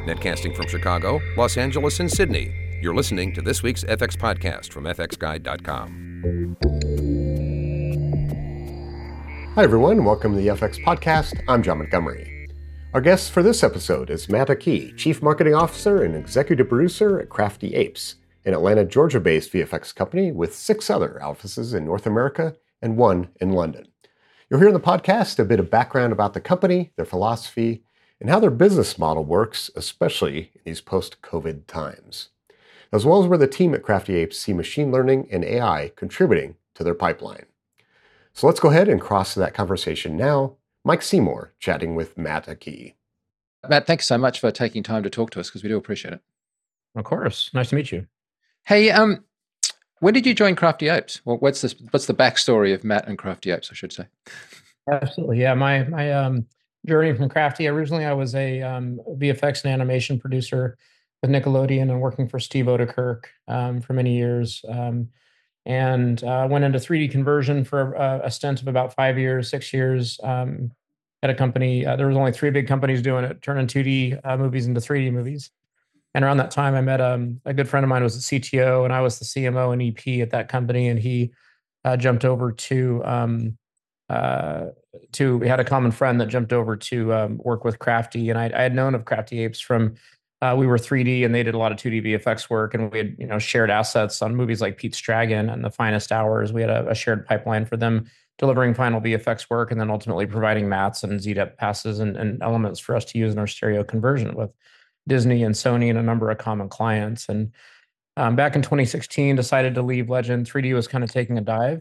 Netcasting from Chicago, Los Angeles, and Sydney. You're listening to this week's FX podcast from FXGuide.com. Hi, everyone. Welcome to the FX podcast. I'm John Montgomery. Our guest for this episode is Matt Aki, Chief Marketing Officer and Executive Producer at Crafty Apes, an Atlanta, Georgia-based VFX company with 6 other offices in North America and 1 in London. You'll hear in the podcast a bit of background about the company, their philosophy, and how their business model works, especially in these post-COVID times, as well as where the team at Crafty Apes see machine learning and AI contributing to their pipeline. So let's go ahead and cross to that conversation now. Mike Seymour chatting with Matt Aki. Matt, thanks so much for taking time to talk to us because we do appreciate it. Of course. Nice to meet you. Hey, when did you join Crafty Apes? Well, what's the backstory of Matt and Crafty Apes, I should say? Absolutely. Yeah, my journey from Crafty, originally I was a VFX and animation producer with Nickelodeon and working for Steve Odekirk for many years. And went into 3D conversion for a stint of about 5 years, 6 years at a company. There was only 3 big companies doing it, turning 2D movies into 3D movies. And around that time, I met a good friend of mine who was the CTO, and I was the CMO and EP at that company. And he jumped over we had a common friend that jumped over to work with Crafty. And I had known of Crafty Apes from, we were 3D and they did a lot of 2D VFX work. And we had, shared assets on movies like Pete's Dragon and The Finest Hours. We had a shared pipeline for them delivering final VFX work and then ultimately providing mats and ZDEP passes and elements for us to use in our stereo conversion with Disney and Sony and a number of common clients. And back in 2016, decided to leave Legend. 3D was kind of taking a dive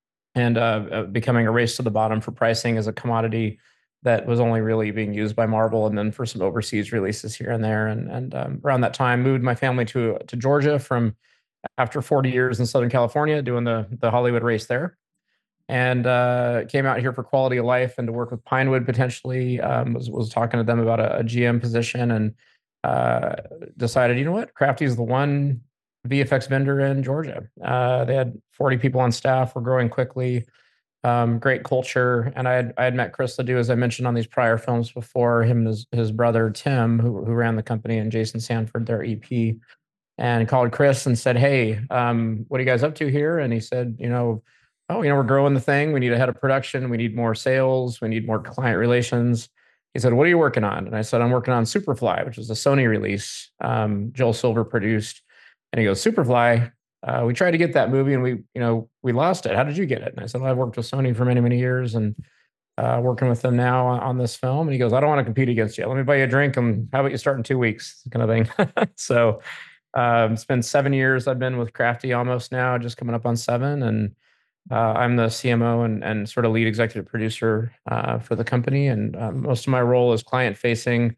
and becoming a race to the bottom for pricing as a commodity that was only really being used by Marvel and then for some overseas releases here and there. And around that time, moved my family to Georgia from after 40 years in Southern California doing the Hollywood race there. And came out here for quality of life and to work with Pinewood potentially. Was talking to them about a GM position and decided, you know what, Crafty is the one VFX vendor in Georgia. They had 40 people on staff, were growing quickly, great culture. And I had met Chris Ledoux, as I mentioned on these prior films before, him and his brother, Tim, who ran the company, and Jason Sanford, their EP, and called Chris and said, hey, what are you guys up to here? And he said, we're growing the thing. We need a head of production. We need more sales. We need more client relations. He said, what are you working on? And I said, I'm working on Superfly, which is a Sony release Joel Silver produced. And he goes, Superfly, we tried to get that movie and we lost it. How did you get it? And I said, well, I've worked with Sony for many, many years and working with them now on this film. And he goes, I don't want to compete against you. Let me buy you a drink and how about you start in 2 weeks kind of thing. So it's been 7 years I've been with Crafty almost now, just coming up on 7. And I'm the CMO and sort of lead executive producer for the company. And most of my role is client facing,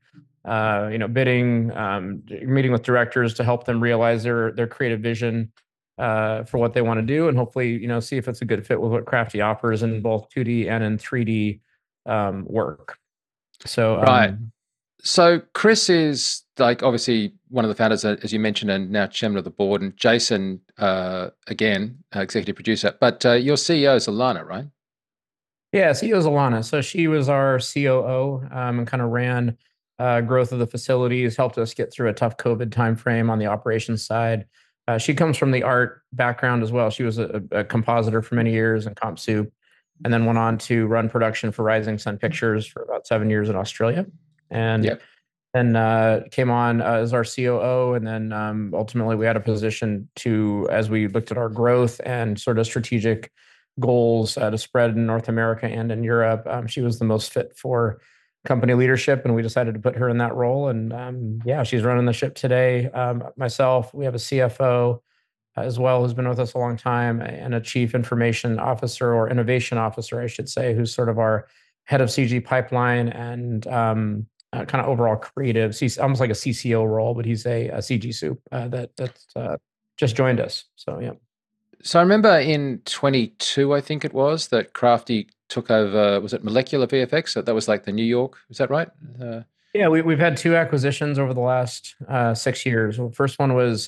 bidding, meeting with directors to help them realize their creative vision for what they want to do, and hopefully, see if it's a good fit with what Crafty offers in both 2D and in 3D work. So, right. So Chris is obviously one of the founders, as you mentioned, and now chairman of the board, and Jason, again, executive producer. But your CEO is Alana, right? Yeah, CEO is Alana. So she was our COO and kind of ran growth of the facilities, helped us get through a tough COVID timeframe on the operations side. She comes from the art background as well. She was a compositor for many years in Comp Soup, and then went on to run production for Rising Sun Pictures for about 7 years in Australia. And then came on as our COO. And then ultimately we had a position as we looked at our growth and sort of strategic goals to spread in North America and in Europe. She was the most fit for company leadership, and we decided to put her in that role. And she's running the ship today. Myself, we have a CFO as well, who's been with us a long time, and a chief information officer or innovation officer, I should say, who's sort of our head of CG pipeline and kind of overall creative, almost like a CCO role, but he's a CG soup that's just joined us. So, yeah. So I remember in 22, I think it was, that Crafty took over, was it Molecular VFX? So that was like the New York, is that right? Yeah, we've had 2 acquisitions over the last 6 years. Well, the first one was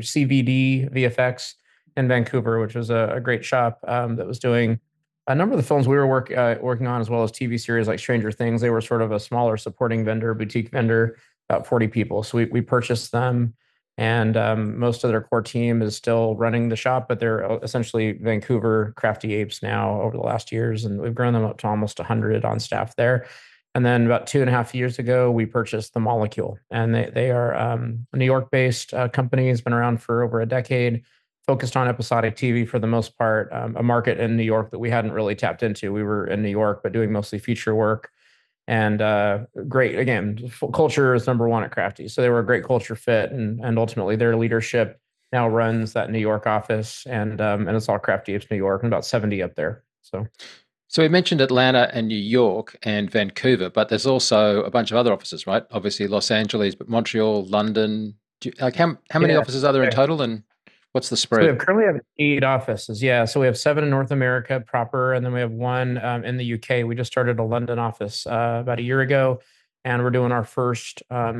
CVD VFX in Vancouver, which was a great shop that was doing a number of the films we were working on, as well as TV series like Stranger Things. They were sort of a smaller supporting vendor, boutique vendor about 40 people. So we purchased them, and most of their core team is still running the shop, but they're essentially Vancouver Crafty Apes now over the last years, and we've grown them up to almost 100 on staff there. And then about 2.5 years ago, we purchased The Molecule, and they are a New York-based company. Has been around for over a decade, focused on episodic TV for the most part, a market in New York that we hadn't really tapped into. We were in New York, but doing mostly feature work. And great, again, culture is number one at Crafty. So they were a great culture fit, and ultimately their leadership now runs that New York office, and it's all Crafty Apes New York, and about 70 up there. So we mentioned Atlanta and New York and Vancouver, but there's also a bunch of other offices, right? Obviously Los Angeles, but Montreal, London. How many offices are there in total, and what's the spread? So we currently have 8 offices. Yeah. So we have 7 in North America proper, and then we have 1 in the UK. We just started a London office about a year ago, and we're doing our first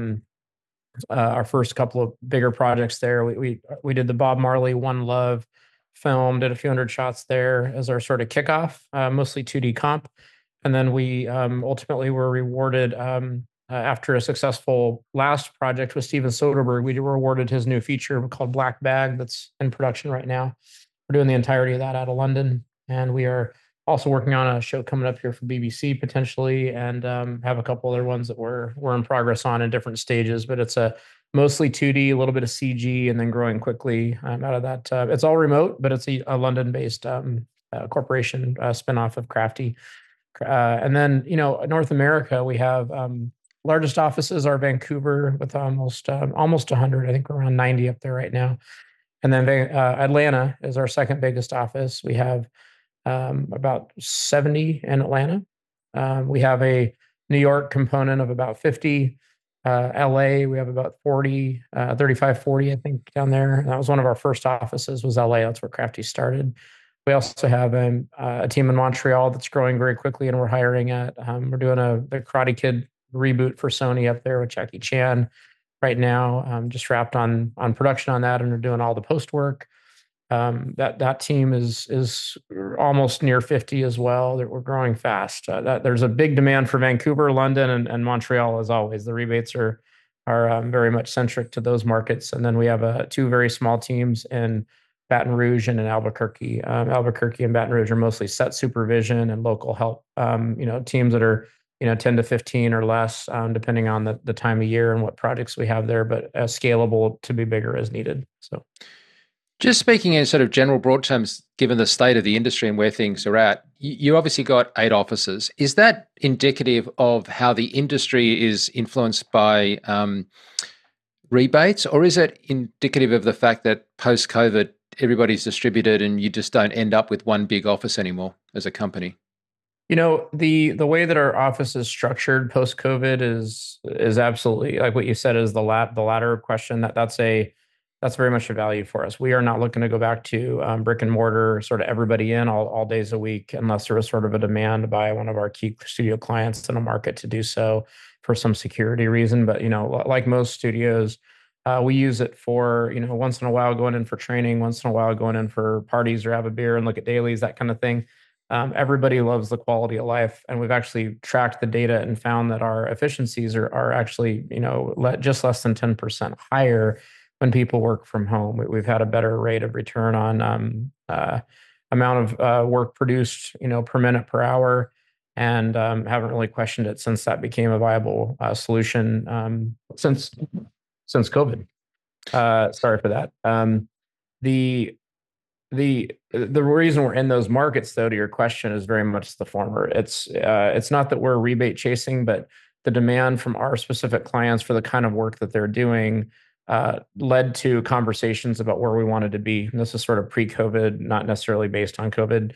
couple of bigger projects there. We did the Bob Marley One Love film, did a few hundred shots there as our sort of kickoff, mostly 2D comp. And then we ultimately were rewarded after a successful last project with Steven Soderbergh. We were awarded his new feature called Black Bag that's in production right now. We're doing the entirety of that out of London. And we are also working on a show coming up here for BBC potentially, and have a couple other ones that we're in progress on in different stages. But it's a mostly 2D, a little bit of CG, and then growing quickly out of that. It's all remote, but it's a London-based corporation spinoff of Crafty. And then, North America, we have largest offices are Vancouver with almost 100. I think we're around 90 up there right now. And then Atlanta is our second biggest office. We have about 70 in Atlanta. We have a New York component of about 50. LA, we have about 40, 35, 40, I think, down there. And that was one of our first offices was LA. That's where Crafty started. We also have a team in Montreal that's growing very quickly, and we're hiring at. We're doing the Karate Kid reboot for Sony up there with Jackie Chan right now. Just wrapped on production on that, and are doing all the post work. That team is almost near 50 as well. That we're growing fast. There's a big demand for Vancouver, London, and Montreal as always. The rebates are very much centric to those markets. And then we have 2 very small teams in Baton Rouge and in Albuquerque. Albuquerque and Baton Rouge are mostly set supervision and local help. Teams that are 10 to 15 or less, depending on the time of year and what projects we have there, but scalable to be bigger as needed. So. Just speaking in sort of general broad terms, given the state of the industry and where things are at, you obviously got 8 offices. Is that indicative of how the industry is influenced by rebates, or is it indicative of the fact that post-COVID, everybody's distributed and you just don't end up with one big office anymore as a company? The way that our office is structured post-COVID is absolutely, like what you said, is the latter question. That's very much a value for us. We are not looking to go back to brick and mortar, sort of everybody in all days a week, unless there was sort of a demand by one of our key studio clients in a market to do so for some security reason. But, like most studios, we use it for, once in a while going in for training, once in a while going in for parties or have a beer and look at dailies, that kind of thing. Everybody loves the quality of life. And we've actually tracked the data and found that our efficiencies are actually, just less than 10% higher when people work from home. We've had a better rate of return on amount of work produced, per minute per hour, and haven't really questioned it since that became a viable solution since COVID. Sorry for that. The reason we're in those markets, though, to your question, is very much the former. It's not that we're rebate chasing, but the demand from our specific clients for the kind of work that they're doing led to conversations about where we wanted to be. And this is sort of pre-COVID, not necessarily based on COVID.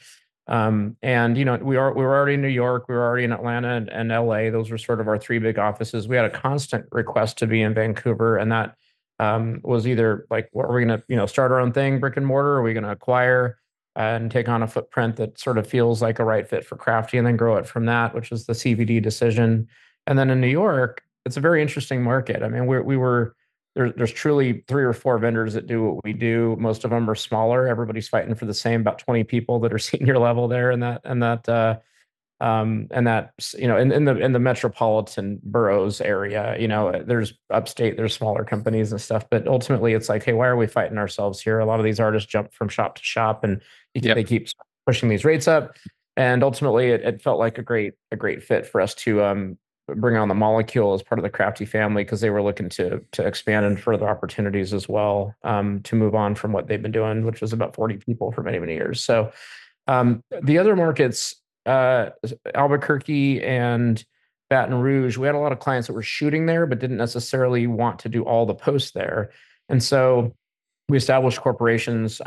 We were already in New York, we were already in Atlanta and LA. Those were sort of our 3 big offices. We had a constant request to be in Vancouver, and that was either like, what are we going to, start our own thing, brick and mortar? Or are we going to acquire and take on a footprint that sort of feels like a right fit for Crafty, and then grow it from that, which is the CVD decision. And then in New York, it's a very interesting market. I mean, there's truly 3 or 4 vendors that do what we do. Most of them are smaller. Everybody's fighting for the same, about 20 people that are senior level there in that And that's, in the metropolitan boroughs area, there's upstate, there's smaller companies and stuff, but ultimately it's like, hey, why are we fighting ourselves here? A lot of these artists jump from shop to shop, and they keep pushing these rates up. And ultimately it felt like a great fit for us to bring on the Molecule as part of the Crafty family, because they were looking to expand and further opportunities as well, to move on from what they've been doing, which was about 40 people for many, many years. So the other markets, Albuquerque and Baton Rouge, we had a lot of clients that were shooting there, but didn't necessarily want to do all the posts there. And so we established corporations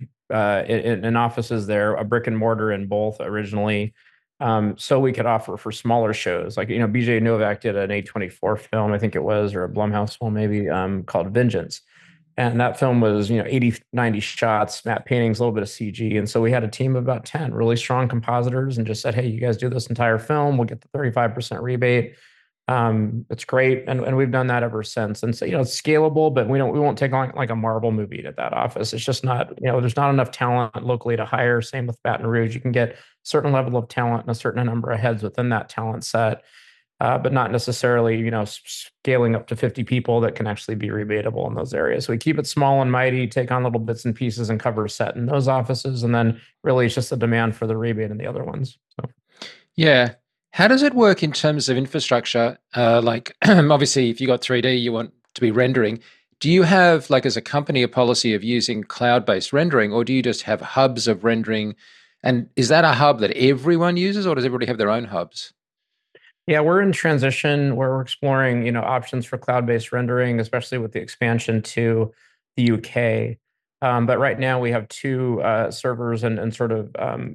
in offices there, a brick and mortar in both originally, so we could offer for smaller shows. Like, BJ Novak did an A24 film, I think it was, or a Blumhouse film maybe, called Vengeance. And that film was, 80, 90 shots, matte paintings, a little bit of CG. And so we had a team of about 10 really strong compositors and just said, hey, you guys do this entire film, we'll get the 35% rebate. It's great. And we've done that ever since. And so, it's scalable, but we won't take on like a Marvel movie at that office. It's just not, there's not enough talent locally to hire. Same with Baton Rouge. You can get a certain level of talent and a certain number of heads within that talent set, but not necessarily, scaling up to 50 people that can actually be rebatable in those areas. So we keep it small and mighty, take on little bits and pieces and cover a set in those offices. And then really it's just the demand for the rebate in the other ones. So. Yeah. How does it work in terms of infrastructure? Like, obviously, if you got 3D, you want to be rendering. Do you have, like, as a company, a policy of using cloud-based rendering, or do you just have hubs of rendering? And is that a hub that everyone uses, or does everybody have their own hubs? Yeah, we're in transition where we're exploring, options for cloud-based rendering, especially with the expansion to the UK. But right now we have two servers and sort of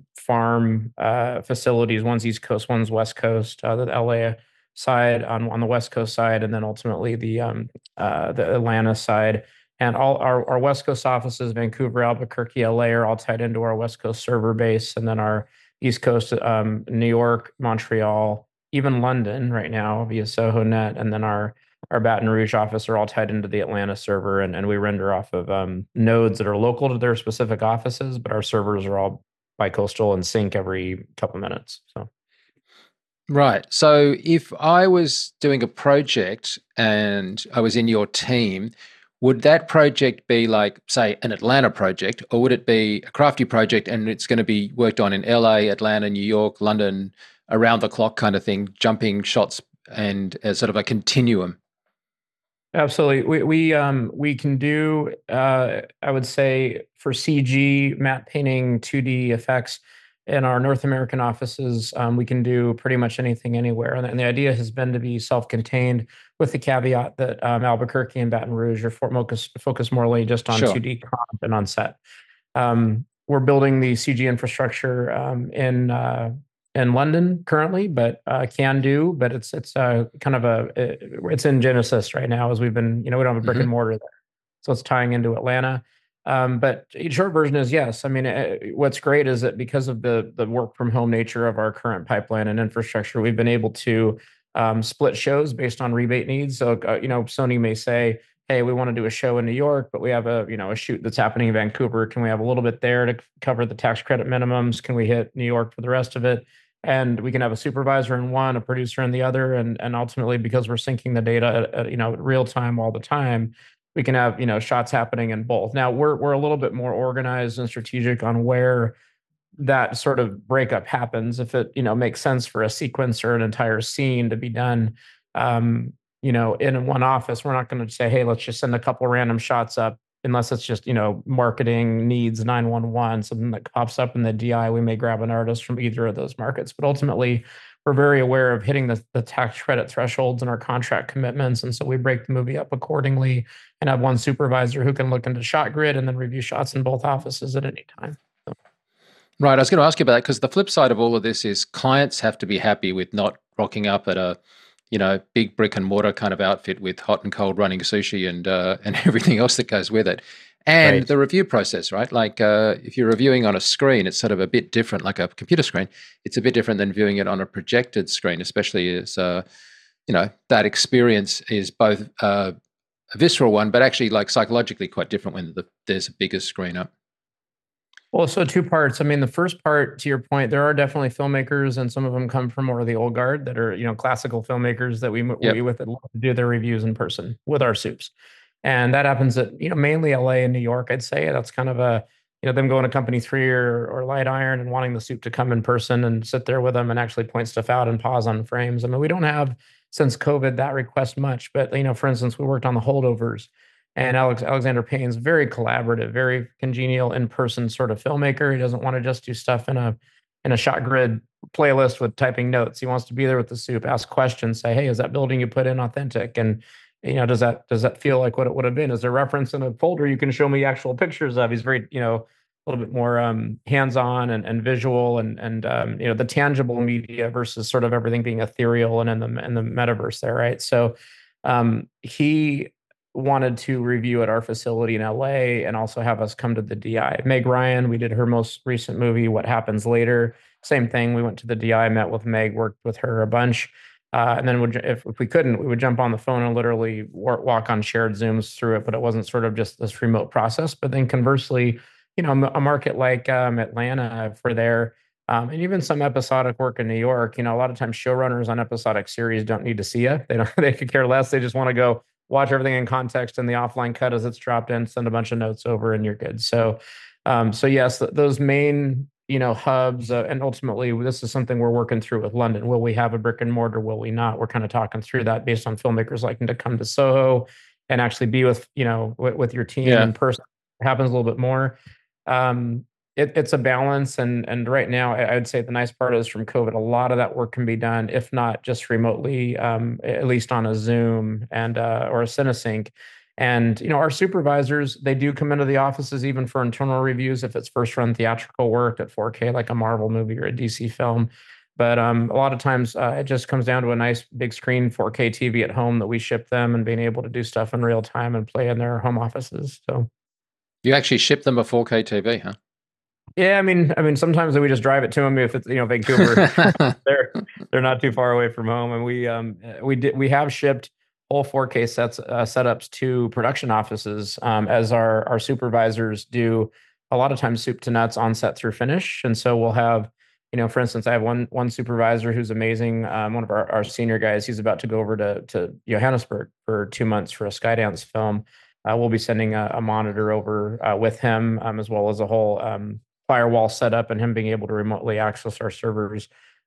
farm facilities. One's East Coast, one's West Coast. The LA side on the West Coast side, and then ultimately the Atlanta side. And all our West Coast offices, Vancouver, Albuquerque, LA, are all tied into our West Coast server base, and then our East Coast, New York, Montreal, even London right now via SohoNet, and then our Baton Rouge office are all tied into the Atlanta server, and we render off of nodes that are local to their specific offices, but our servers are all bi-coastal and sync every couple minutes. So, right. So if I was doing a project and I was in your team, would that project be like, say, an Atlanta project, or would it be a Crafty project and it's going to be worked on in LA, Atlanta, New York, London, around the clock kind of thing, jumping shots and as sort of a continuum? Absolutely. We can do, I would say, for CG, matte painting, 2D effects in our North American offices, we can do pretty much anything anywhere. And the idea has been to be self-contained, with the caveat that Albuquerque and Baton Rouge are focused morely just on 2D comp and on set. We're building the CG infrastructure in London currently, but can do. But it's kind of it's in Genesis right now, as we've been, we don't have a brick and mortar there, so it's tying into Atlanta. But the short version is yes. I mean, what's great is that because of the work from home nature of our current pipeline and infrastructure, we've been able to split shows based on rebate needs. So Sony may say, hey, we want to do a show in New York, but we have a shoot that's happening in Vancouver. Can we have a little bit there to cover the tax credit minimums? Can we hit New York for the rest of it? And we can have a supervisor in one, a producer in the other, and ultimately, because we're syncing the data at real time all the time, we can have shots happening in both. Now we're a little bit more organized and strategic on where that sort of breakup happens. If it makes sense for a sequence or an entire scene to be done, in one office, we're not going to say, hey, let's just send a couple random shots up, unless it's just, marketing needs 911, something that pops up in the DI. We may grab an artist from either of those markets. But ultimately, we're very aware of hitting the tax credit thresholds in our contract commitments. And so we break the movie up accordingly and have one supervisor who can look into shot grid and then review shots in both offices at any time. So. Right. I was going to ask you about that, because the flip side of all of this is clients have to be happy with not rocking up at a big brick and mortar kind of outfit with hot and cold running sushi and everything else that goes with it. And right. The review process, right? Like if you're reviewing on a screen, it's sort of a bit different, like a computer screen. It's a bit different than viewing it on a projected screen, especially as, that experience is both a visceral one, but actually like psychologically quite different when there's a bigger screen up. Well, so two parts. I mean, the first part, to your point, there are definitely filmmakers, and some of them come from more of the old guard that are, classical filmmakers that we Yep. with that love to do their reviews in person with our soups. And that happens at, mainly LA and New York, I'd say. That's kind of a, them going to Company 3 or Light Iron and wanting the soup to come in person and sit there with them and actually point stuff out and pause on frames. I mean, we don't have, since COVID, that request much. But, for instance, we worked on the holdovers. And Alexander Payne's very collaborative, very congenial in-person sort of filmmaker. He doesn't want to just do stuff in a shot grid playlist with typing notes. He wants to be there with the soup, ask questions, say, "Hey, is that building you put in authentic?" And does that feel like what it would have been? Is there reference in a folder you can show me actual pictures of? He's very, a little bit more hands-on and visual and the tangible media versus sort of everything being ethereal and in the metaverse there, right? So he wanted to review at our facility in LA and also have us come to the DI. Meg Ryan, we did her most recent movie, What Happens Later. Same thing. We went to the DI, met with Meg, worked with her a bunch. And then if we couldn't, we would jump on the phone and literally walk on shared Zooms through it, but it wasn't sort of just this remote process. But then conversely, a market like Atlanta for their, and even some episodic work in New York, a lot of times showrunners on episodic series don't need to see you. They could care less. They just want to go watch everything in context in the offline cut as it's dropped in, send a bunch of notes over, and you're good. So yes, those main hubs, and ultimately this is something we're working through with London. Will we have a brick and mortar? Will we not? We're kind of talking through that based on filmmakers liking to come to Soho and actually be with with your team in person. It happens a little bit more. It's a balance, and right now I would say the nice part is from COVID, a lot of that work can be done, if not just remotely, at least on a Zoom and or a CineSync. And our supervisors, they do come into the offices even for internal reviews if it's first run theatrical work at 4K, like a Marvel movie or a DC film. But a lot of times it just comes down to a nice big screen 4K TV at home that we ship them and being able to do stuff in real time and play in their home offices. So you actually ship them a 4K TV, huh? Yeah, I mean, sometimes we just drive it to them if it's Vancouver. they're not too far away from home, and we have shipped whole 4K setups to production offices as our supervisors do. A lot of times, soup to nuts on set through finish, and so we'll have for instance, I have one supervisor who's amazing. One of our senior guys, he's about to go over to Johannesburg for 2 months for a Skydance film. We'll be sending a monitor over with him, as well as a whole firewall setup and him being able to remotely access our servers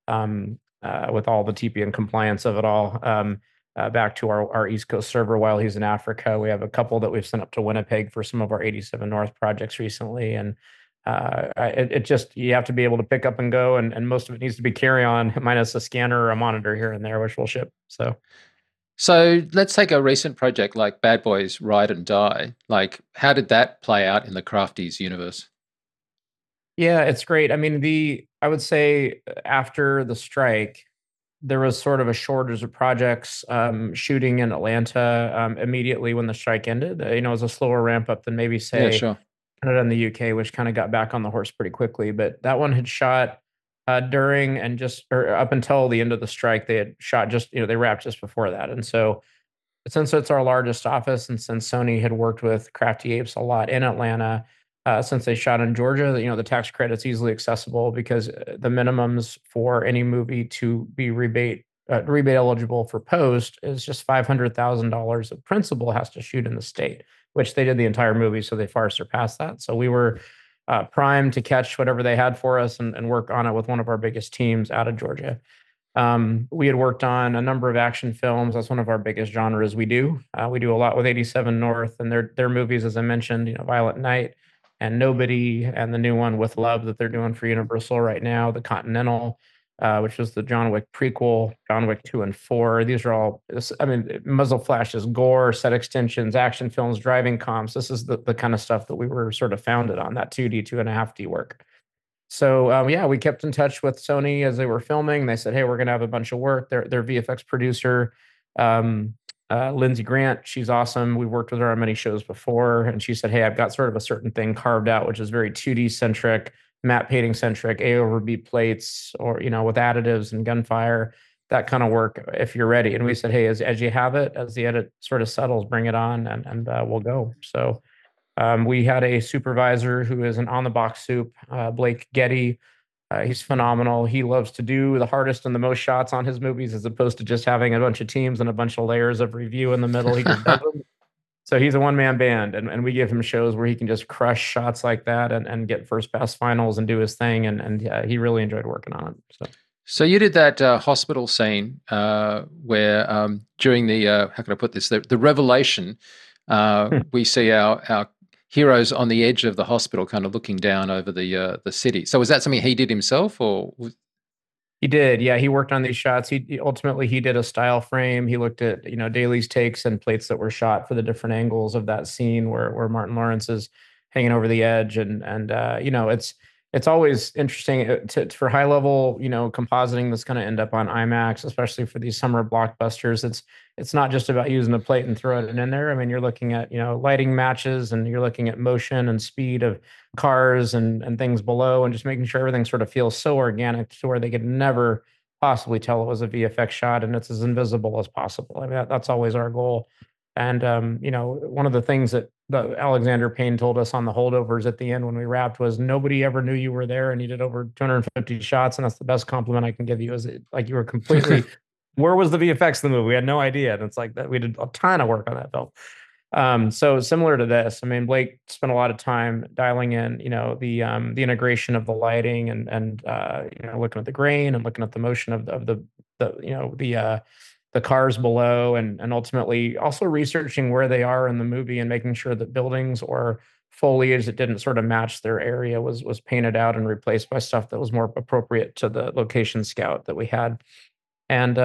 with all the TPM compliance of it all back to our East Coast server while he's in Africa. We have a couple that we've sent up to Winnipeg for some of our 87 North projects recently. And it just, you have to be able to pick up and go. And most of it needs to be carry on minus a scanner or a monitor here and there, which we'll ship. So let's take a recent project like Bad Boys Ride and Die. Like, how did that play out in the Crafties universe? Yeah, it's great. I mean, I would say after the strike, there was sort of a shortage of projects shooting in Atlanta immediately when the strike ended. It was a slower ramp up than maybe say Canada and the UK, which kind of got back on the horse pretty quickly. But that one had shot during and up until the end of the strike. They had shot they wrapped just before that. And so since it's our largest office and since Sony had worked with Crafty Apes a lot in Atlanta, since they shot in Georgia, the tax credit's easily accessible because the minimums for any movie to be rebate eligible for post is just $500,000 of principal has to shoot in the state, which they did the entire movie, so they far surpassed that. So we were primed to catch whatever they had for us and work on it with one of our biggest teams out of Georgia. We had worked on a number of action films. That's one of our biggest genres we do. We do a lot with 87 North and their movies, as I mentioned, Violent Night and Nobody, and the new one With Love that they're doing for Universal right now, The Continental, which was the John Wick prequel, John Wick 2 and 4. These are all, muzzle flashes, gore, set extensions, action films, driving comps. This is the kind of stuff that we were sort of founded on, that 2D, 2.5D work. So, we kept in touch with Sony as they were filming. They said, hey, we're going to have a bunch of work. Their VFX producer, Lindsay Grant, she's awesome. We've worked with her on many shows before. And she said, hey, I've got sort of a certain thing carved out, which is very 2D centric, matte painting centric, A over B plates, or, with additives and gunfire, that kind of work if you're ready. And we said, hey, as you have it, as the edit sort of settles, bring it on and we'll go. So We had a supervisor who is an on-the-box soup, Blake Getty. He's phenomenal. He loves to do the hardest and the most shots on his movies as opposed to just having a bunch of teams and a bunch of layers of review in the middle. He just does them. So he's a one-man band, and we give him shows where he can just crush shots like that and get first pass finals and do his thing. And he really enjoyed working on it. So you did that hospital scene where during the how can I put this, the revelation, we see our heroes on the edge of the hospital, kind of looking down over the city. So was that something he did himself, or? He did, yeah. He worked on these shots. He ultimately he did a style frame. He looked at Daly's takes and plates that were shot for the different angles of that scene where Martin Lawrence is hanging over the edge, and it's always interesting for high level compositing that's going to end up on IMAX, especially for these summer blockbusters. It's not just about using a plate and throwing it in there. I mean, you're looking at lighting matches, and you're looking at motion and speed of cars and things below, and just making sure everything sort of feels so organic to where they could never possibly tell it was a VFX shot, and it's as invisible as possible. I mean, that's always our goal. And one of the things that Alexander Payne told us on the holdovers at the end when we wrapped was nobody ever knew you were there, and you did over 250 shots, and that's the best compliment I can give you. Is like you were completely. Where was the VFX in the movie? We had no idea, and it's like that. We did a ton of work on that film. So similar to this, I mean, Blake spent a lot of time dialing in, the integration of the lighting and looking at the grain and looking at the motion of the cars below, and ultimately also researching where they are in the movie and making sure that buildings or foliage that didn't sort of match their area was painted out and replaced by stuff that was more appropriate to the location scout that we had. And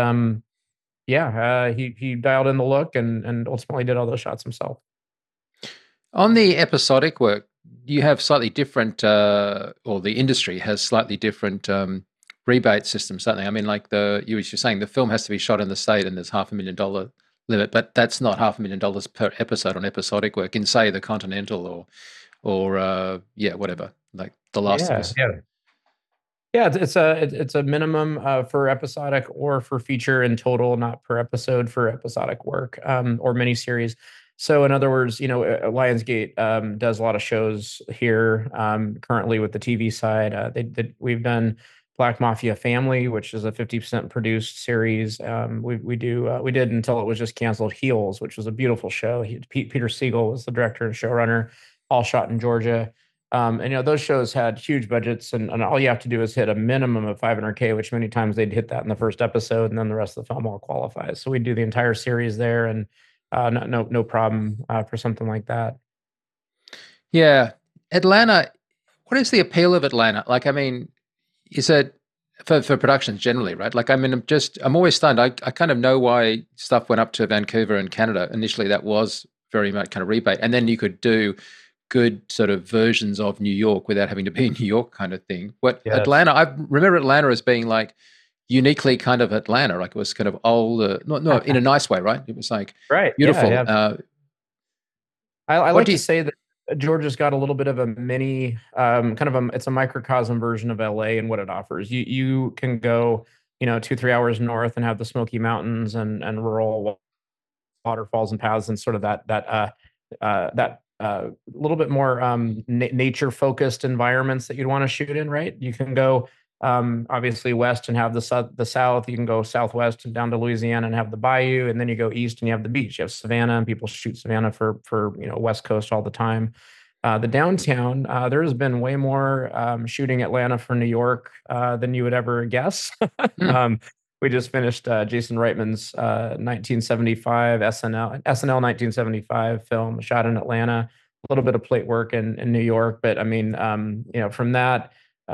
he dialed in the look and ultimately did all those shots himself. On the episodic work, you have slightly different, or the industry has slightly different rebate systems, something. I mean, like you were saying, the film has to be shot in the state and there's $500,000 limit, but that's not $500,000 per episode on episodic work in, say, the Continental or whatever, like The Last of Us. Yeah, it's a minimum for episodic or for feature in total, not per episode for episodic work or miniseries. So in other words, Lionsgate does a lot of shows here currently with the TV side. We've done Black Mafia Family, which is a 50% produced series. We did until it was just canceled Heels, which was a beautiful show. Peter Siegel was the director and showrunner, all shot in Georgia. And those shows had huge budgets, and all you have to do is hit a minimum of $500K, which many times they'd hit that in the first episode, and then the rest of the film all qualifies. So we do the entire series there, and no problem for something like that. Yeah, Atlanta. What is the appeal of Atlanta? Like, I mean, is it for productions generally, right? Like, I mean, I'm always stunned. I kind of know why stuff went up to Vancouver and Canada initially. That was very much kind of rebate, and then you could do good sort of versions of New York without having to be in New York, kind of thing. Atlanta, I remember Atlanta as being like uniquely kind of Atlanta, like it was kind of old, not in a nice way, right? It was like beautiful. Yeah. I like to say that Georgia's got a little bit of a mini, it's a microcosm version of LA and what it offers. You can go, 2-3 hours north and have the Smoky Mountains and rural waterfalls and paths and sort of that little bit more nature focused environments that you'd want to shoot in, right? You can go obviously west and have the south. You can go southwest and down to Louisiana and have the bayou, and then you go east and you have the beach. You have Savannah, and people shoot Savannah for West Coast all the time. The downtown, there has been way more shooting Atlanta for New York than you would ever guess. We just finished Jason Reitman's 1975 SNL 1975 film shot in Atlanta. A little bit of plate work in New York, but I mean, from that,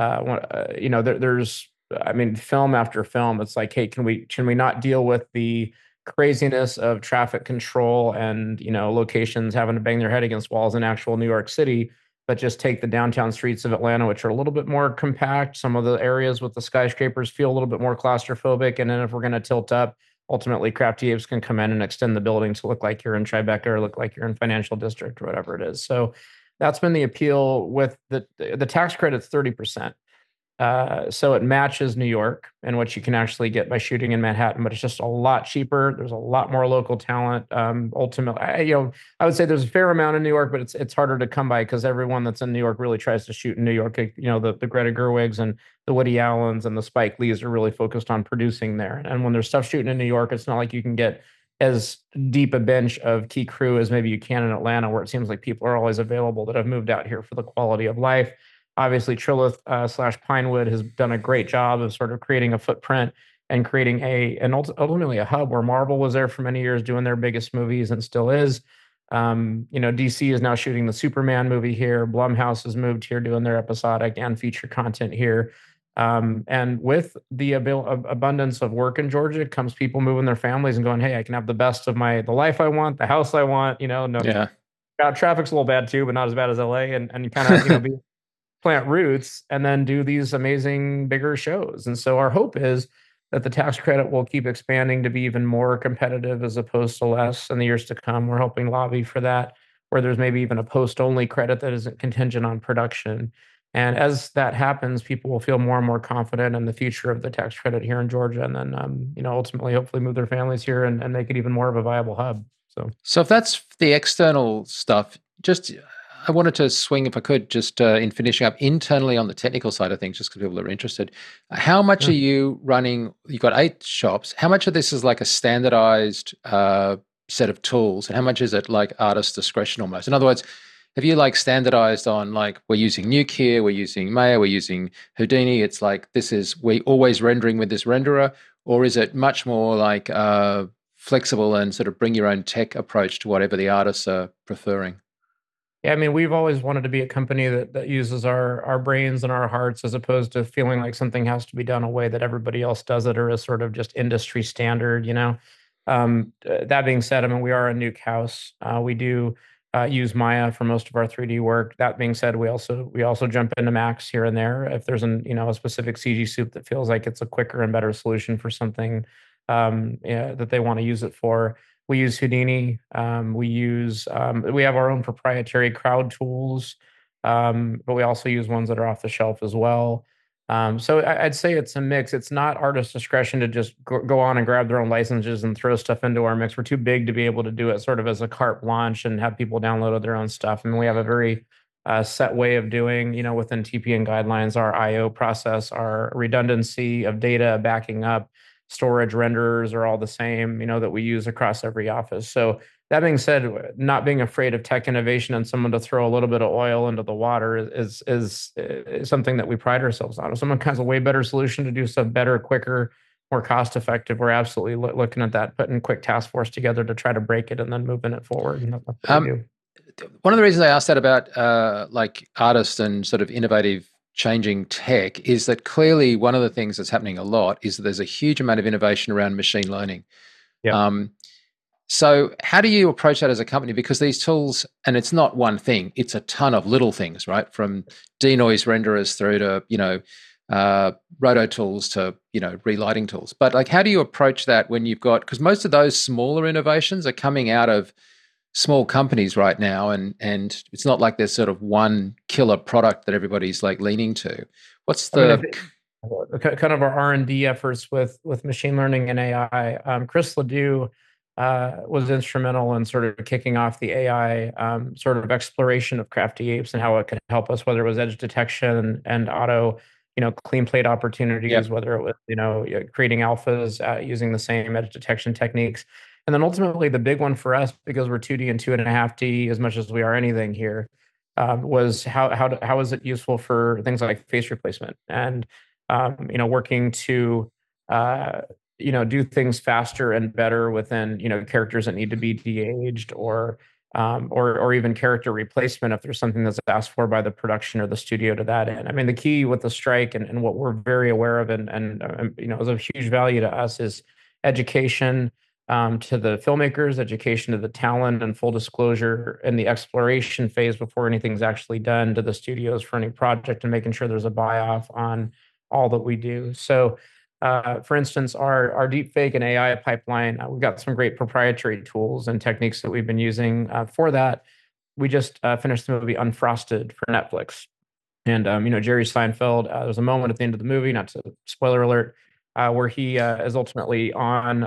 there's, film after film. It's like, hey, can we not deal with the craziness of traffic control and locations having to bang their head against walls in actual New York City, but just take the downtown streets of Atlanta, which are a little bit more compact. Some of the areas with the skyscrapers feel a little bit more claustrophobic. And then if we're going to tilt up, ultimately Crafty Apes can come in and extend the building to look like you're in Tribeca or look like you're in Financial District or whatever it is. So that's been the appeal with the tax credit's 30%. So it matches New York and what you can actually get by shooting in Manhattan, but it's just a lot cheaper. There's a lot more local talent. Ultimately, I would say there's a fair amount in New York, but it's harder to come by because everyone that's in New York really tries to shoot in New York. The Greta Gerwigs and the Woody Allens and the Spike Lees are really focused on producing there. And when there's stuff shooting in New York, it's not like you can get as deep a bench of key crew as maybe you can in Atlanta, where it seems like people are always available that have moved out here for the quality of life. Obviously, Trilith / Pinewood has done a great job of sort of creating a footprint and creating ultimately a hub where Marvel was there for many years doing their biggest movies and still is. DC is now shooting the Superman movie here. Blumhouse has moved here doing their episodic and feature content here. And with the abundance of work in Georgia comes people moving their families and going, hey, I can have the best of the life I want, the house I want, no, Yeah. Traffic's a little bad too, but not as bad as LA. And you kind of, plant roots and then do these amazing bigger shows. And so our hope is that the tax credit will keep expanding to be even more competitive as opposed to less in the years to come. We're helping lobby for that, where there's maybe even a post-only credit that isn't contingent on production. And as that happens, people will feel more and more confident in the future of the tax credit here in Georgia, and then ultimately, hopefully, move their families here and make it even more of a viable hub. So if that's the external stuff, I wanted to swing, if I could, just in finishing up internally on the technical side of things, just because people are interested. How much are you running? You've got 8 shops. How much of this is like a standardized set of tools, and how much is it like artist discretion almost? In other words, have you like standardized on like we're using Nuke here, we're using Maya, we're using Houdini? It's like we always rendering with this renderer, or is it much more like flexible and sort of bring your own tech approach to whatever the artists are preferring? Yeah, I mean, we've always wanted to be a company that uses our brains and our hearts as opposed to feeling like something has to be done a way that everybody else does it or is sort of just industry standard, That being said, I mean, we are a Nuke house. We do use Maya for most of our 3D work. That being said, we also jump into Max here and there if there's a specific CG soup that feels like it's a quicker and better solution for something that they want to use it for. We use Houdini. We have our own proprietary crowd tools, but we also use ones that are off the shelf as well. So I'd say it's a mix. It's not artist discretion to just go on and grab their own licenses and throw stuff into our mix. We're too big to be able to do it sort of as a carte blanche and have people download their own stuff. I mean, we have a very set way of doing, within TPN guidelines, our IO process, our redundancy of data backing up, storage renderers are all the same, that we use across every office. So that being said, not being afraid of tech innovation and someone to throw a little bit of oil into the water is something that we pride ourselves on. If someone has a way better solution to do stuff better, quicker, more cost effective, we're absolutely looking at that, putting quick task force together to try to break it and then moving it forward. And that's what we do. One of the reasons I asked that about like artists and sort of innovative changing tech is that clearly one of the things that's happening a lot is that there's a huge amount of innovation around machine learning. Yeah. So how do you approach that as a company? Because these tools, and it's not one thing, it's a ton of little things, right? From denoise renderers through to, roto tools to, relighting tools. But like, how do you approach that when you've got, because most of those smaller innovations are coming out of small companies right now, and it's not like there's sort of one killer product that everybody's like leaning to. What's the kind of our R&D efforts with machine learning and AI? Chris Ledoux was instrumental in sort of kicking off the AI sort of exploration of Crafty Apes and how it could help us, whether it was edge detection and auto, clean plate opportunities, whether it was, creating alphas using the same edge detection techniques. And then ultimately the big one for us, because we're 2D and 2.5D as much as we are anything here, was how is it useful for things like face replacement and, working to, do things faster and better within, characters that need to be de-aged or even character replacement if there's something that's asked for by the production or the studio to that end. I mean, the key with the strike and what we're very aware of and is of huge value to us is education to the filmmakers, education to the talent, and full disclosure in the exploration phase before anything's actually done to the studios for any project and making sure there's a buy-off on all that we do. So, for instance, our deepfake and AI pipeline, we've got some great proprietary tools and techniques that we've been using for that. We just finished the movie Unfrosted for Netflix. And Jerry Seinfeld. There's a moment at the end of the movie, not to spoiler alert, where he is ultimately on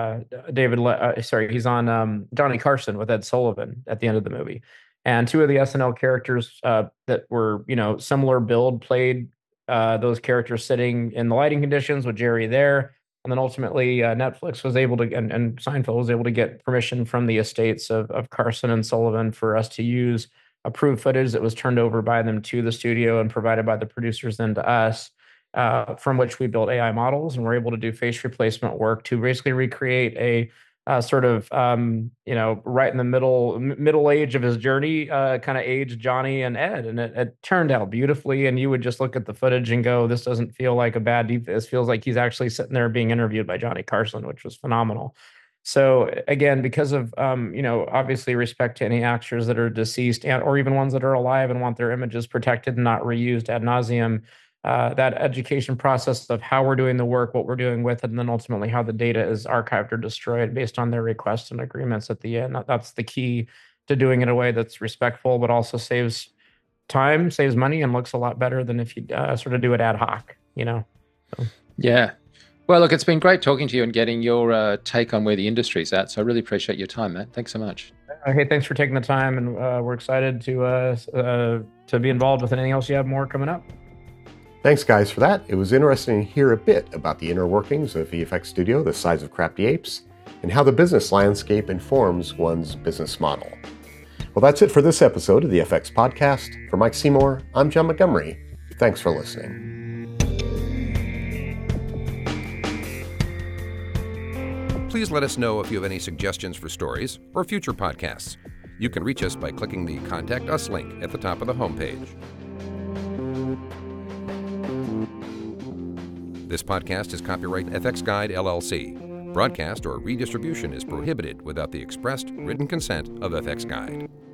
he's on Johnny Carson with Ed Sullivan at the end of the movie, and two of the SNL characters that were similar build played those characters sitting in the lighting conditions with Jerry there. And then ultimately, Netflix was able to, and Seinfeld was able to get permission from the estates of Carson and Sullivan for us to use approved footage that was turned over by them to the studio and provided by the producers then to us, from which we built AI models, and we're able to do face replacement work to basically recreate a sort of right in the middle age of his journey, kind of age Johnny and Ed, and it turned out beautifully. And you would just look at the footage and go, "This doesn't feel like a bad deep. This feels like he's actually sitting there being interviewed by Johnny Carson," which was phenomenal. So again, because of obviously respect to any actors that are deceased or even ones that are alive and want their images protected and not reused ad nauseum, that education process of how we're doing the work, what we're doing with it, and then ultimately how the data is archived or destroyed based on their requests and agreements at the end. That's the key to doing it in a way that's respectful, but also saves time, saves money, and looks a lot better than if you sort of do it ad hoc, So. Yeah. Well, look, it's been great talking to you and getting your take on where the industry's at. So I really appreciate your time, Matt. Thanks so much. Hey, thanks for taking the time, and we're excited to be involved with anything else you have more coming up. Thanks, guys, for that. It was interesting to hear a bit about the inner workings of VFX Studio, the size of Crafty Apes, and how the business landscape informs one's business model. Well, that's it for this episode of the FX Podcast. For Mike Seymour, I'm John Montgomery. Thanks for listening. Please let us know if you have any suggestions for stories or future podcasts. You can reach us by clicking the Contact Us link at the top of the homepage. This podcast is copyright FX Guide, LLC. Broadcast or redistribution is prohibited without the expressed written consent of FX Guide.